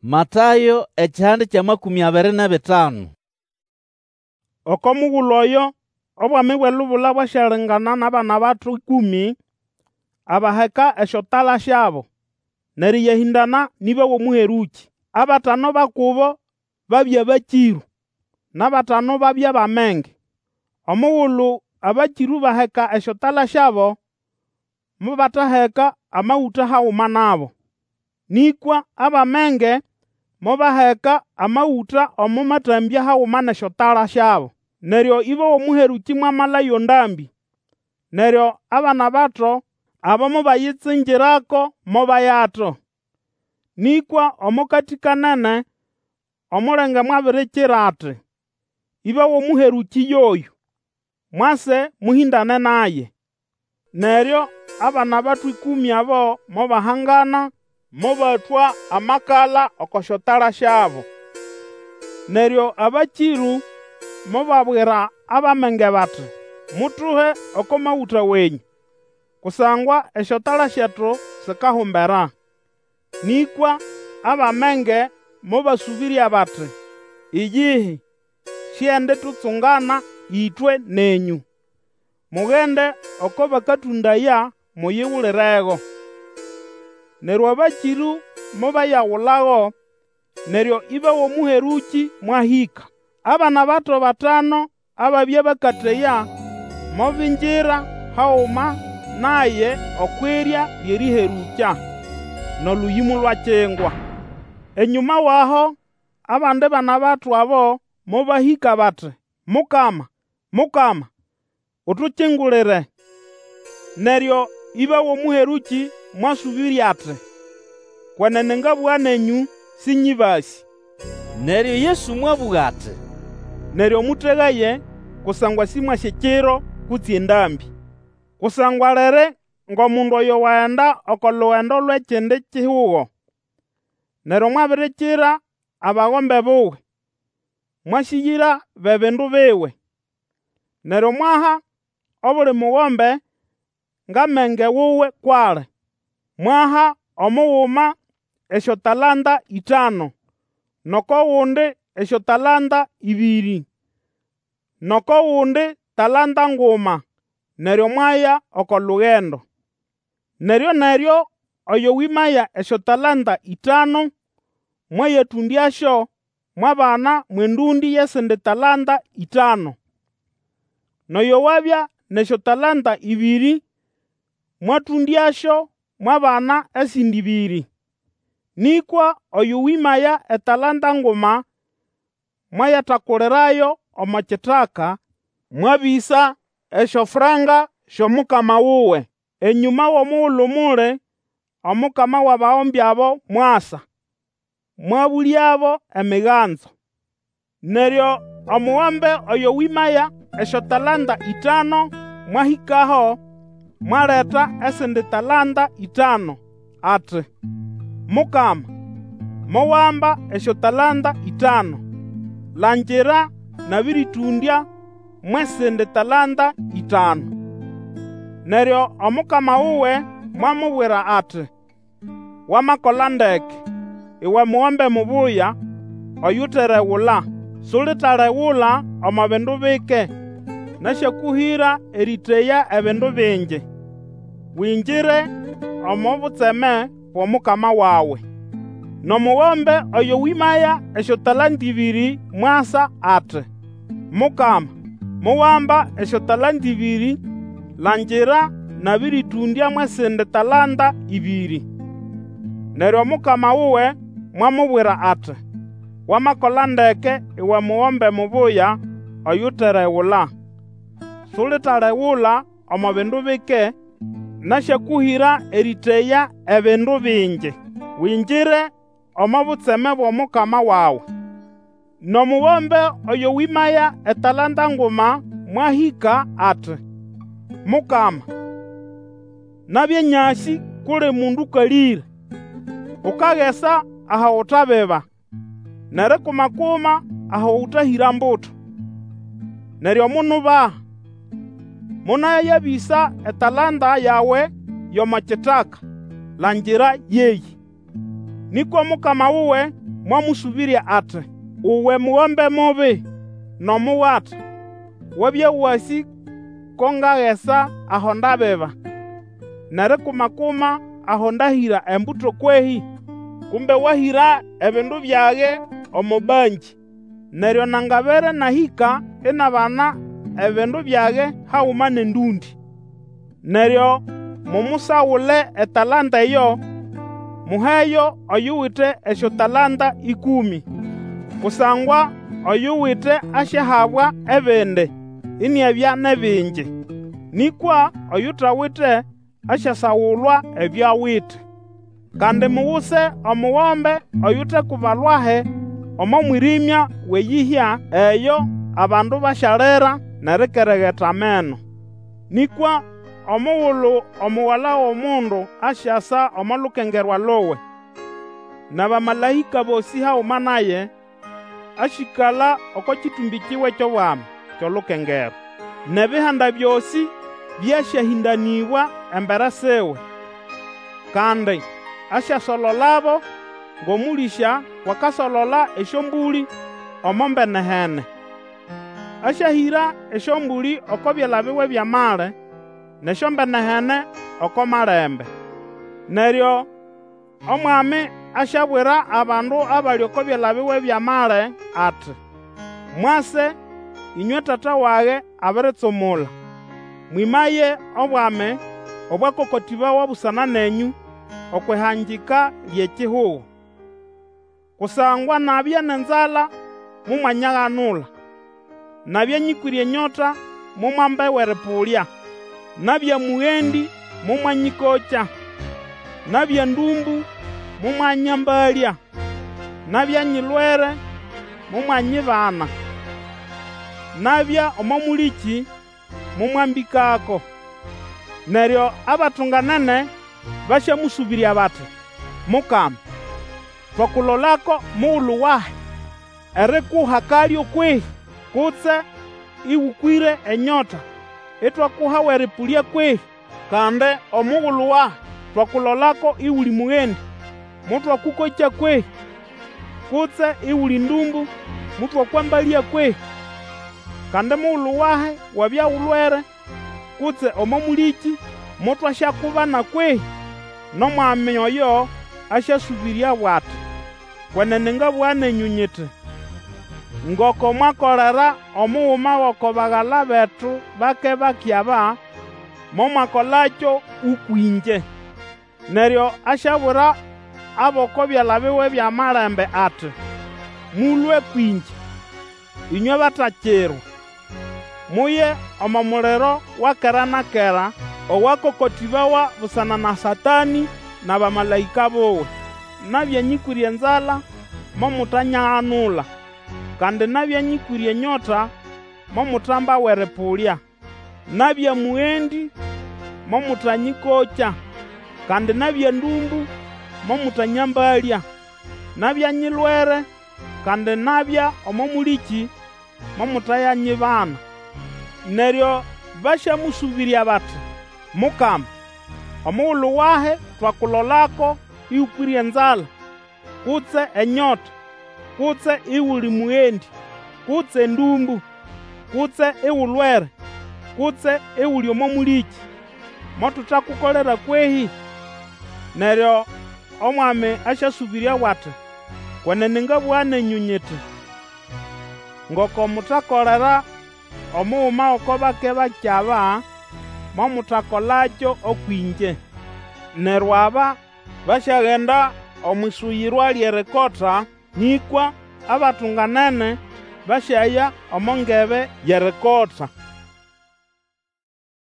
Matayo ekihande kya 25. Oko mughulhu oyo obwami bw'elubula bwashalingana n'abana bathu 10 abaheka esyotala syabo, neriyahindana niba w'omuheruki. 5 bakubo babya bakiru, na 5 babya bamenge. Omughulhu abakiru baheka esyotala syabo, mubathaheka amawutha haghuma nabo. Nikwa abamenge mubaheka amawutha omu mathambya haghuma n'esyotala syabo. Neryo iba w'omuheruki mwamalayo ndambi. Neryo abana bato abo mubayitsingirako mubayatho. Nikwa omukati kanene omulenge mwabirikira athi, iba w'omuheruki yoyo, mwase muhindane naye. Neryo abana bathu 10 abo mubahangana mubathwa amakala oko syotala syabo. Neryo abakiru mubabwira abamenge bathi, muthuhe oko mawutha wenyu, kusangwa esyotala syethu sikahumbera. Nikwa abamenge mubasubirya bathi, iyihi syende tutsungana ithwe nenyu. Mughende oko bakathundaya muyighulirego. Neryo abakiru mubayaghulago, neryo iba w'omuheruki mwahika. Abana bato 5 ababya bakatheya mubingira haghuma naye okwirya ly'eriherukya n'oluyimu lwakingwa. Enyuma waho abandi bana bathu abo mubahika bathi, Mukama, Mukama, uthukingulire. Neryo iba w'omuheruki mwasubirya athi, kwenene ngabugha nenyu sinyibasi. Neryo Yesu mwabugha athi, neryo muthegaye kusangwa simwasya ekiro kutsi endambi. Kusangwa liri ng'omundu oyo waghenda oko lughendo lw'ekindi kihugho. Neryo mwabirikira abaghombe buwe, mwasiyira b'ebindu biwe. Neryo mwaha obuli mughombe ng'amenge wuwe kwali. Mwaha omughuma esyotalanta 5, n'oko ghundi esyotalanta 2, n'oko ghundi talanta nguma. Neryo mwaya oko lughendo. Neryo oyo wimaya esyotalanta 5 mwayathundyasyo mwabana mw'endundi y'esindi talanta 5. N'oyo wabya n'esyotalanta 2 mwathundyasyo mwabana esindi 2. Nikwa oyo wimaya etalanta nguma mwayathakulirayo omo kithaka, mwabisa esyofuranga sy'omukama wuwe. Enyuma w'omughulhu muli, omukama w'abaghombi abo mwasa, mwabulyabo emighanzo. Neryo omughombe oyo wimaya esyotalanta 5 mwahikaho, mwaletha esindi talanta 5, ati, Mukama, muwamba esyotalanta 5, langira nabirithundya mw'esindi talanta 5. Neryo omukama wuwe mwamubwira ati, wamakola ndeke, iwe mughombe mubuya oyuthereghula. Sulithaleghula omo bindu bike, nasyakuhira eritheya ebindu bingi. Winjire omo butseme bw'omukama wawe. N'omughombe oyo wimaya esyotalanta 2 mwasa ati, Mukama, muwamba esyotalanta 2, langira nabirithundya mw'esindi talanta 2. Neryo omukama wuwe mwamubwira ati, wamakola ndeke iwe mughombe mubuya oyuthereghula. Sulithaleghula omo bindu bike, nasyakuhira eritheya ebindu bingi. Winjire omo butseme bw'omukama wawe. N'omughombe oyo wimaya etalanta nguma mwahika ati, Mukama, nabya nyasi kuli mundu kalire, ukaghesa aha uthabiba, nerikumakuma aha uthahira mbuto. Neryo munubaha, munayabisa etalanta yawe y'omo kithaka, langira yeyi. Nikwa omukama wuwe mwamusubiria ati, uwe mughombe mubi nomuwata, wabya wasi kongaghesa aho ndabeba, nerikumakuma aho ndahira embuto kwehi? Kumbe wahira ebindu byage omubanji, neryo nangabere nahika inabana ebindu byage hauma nendundi. Neryo mumusawule etalanta eyo, muheyo oyuwite esyo talanta 10, kusangwa oyuwite asyahabwa ebindi iniabya nebingi, nikwa oyutawite asyasawulwa ebyawite. Kandi muwuse omughombe oyute kubalwahe omo mwirimya weyihya eyo abandu basyalira nerikeregheta ameno. Nikwa omughulu omuwala w'omundu asyasa omo lukengerwa lowe, n'abamalahika bosi hauma naye asyikala oko kitumbi kiwe ky'obwami ky'olukengero, n'ebihanda byosi byasyahindanibwa embere siwe, kandi asyasololabo ng'omulisha wakasolola esyombuli omo mbenehene. Asyahira esyombuli oko byala biwe byamale, nesyombenehene oko malembe. Neryo omwami asyabwira abandu abali oko byala biwe byamale ati, mwase inywe tata wage abiritsumula, mwimaye obwami obwakokotibawa busana nenyu okwihangika ly'ekihugo. Kusangwa nabya nenzala mumwanyaghanula, nabya nyikwirye enyota mumwambewere-pulya, nabya mughendi mumwanyikokya, nabya ndumbu mumwanyambalya, nabya nyilwere mumwanyibana, nabya omomuliki mumwambikako. Neryo abatunganene basyamusubirya bati, Mukama, twakulolako mughulu wahi erikuha kalyo kwihi, kutse iwukwire enyota itwakuha weripulya kwihi? Kandi omughulu wahi twakulolako iwuli mughendi mutwakukokya kwihi? Kutse iwuli ndumbu mutwakwambalya kwihi? Kandi mughulu wahi wabya wulwere kutse omomuliki mutwasyakubana kwihi? N'omwami oyo asyasubirya bwati, kwenene ngabugha nenyu nyiti, ngoko mwakolera omughuma w'oko baghala betu bake bakyaba, momwakolakyo ukwinje. Neryo asyabwira ab'oko byala biwe byamalembe ati, mulwe kwinje, inywe batakirwa, muye omo muliro wakera na kera owakokotibawa busana na Satani na bamalayika bowe. Nabya nyikwirye enzala momutanyaghanula, kandi nabya nyikwirye enyota momutamba weripulya, nabya mughendi momutanyikokya, kandi nabya ndumbu momutanyambalya, nabya nyilwere kandi nabya omomuliki momutayanyibana. Neryo basyamusubirya bati, Mukama, omughulu wahi twakulolako iwukwirye enzala, kutse enyota, kutse iwuli mughendi, kutse ndumbu, kutse iwulwere, kutse iwuli omomuliki, motutakukolera kwehi? Neryo omwami asyasubirya bwati, kwenene ngabugha nenyu nyiti, ngoko mutakolera omughuma oko bake bakyaba, momutakolakyo okwinje. Neryo aba basyaghenda omwisuyirwa ly'erikota, nikwa abatunganene basyaya omo ngebe y'erikota.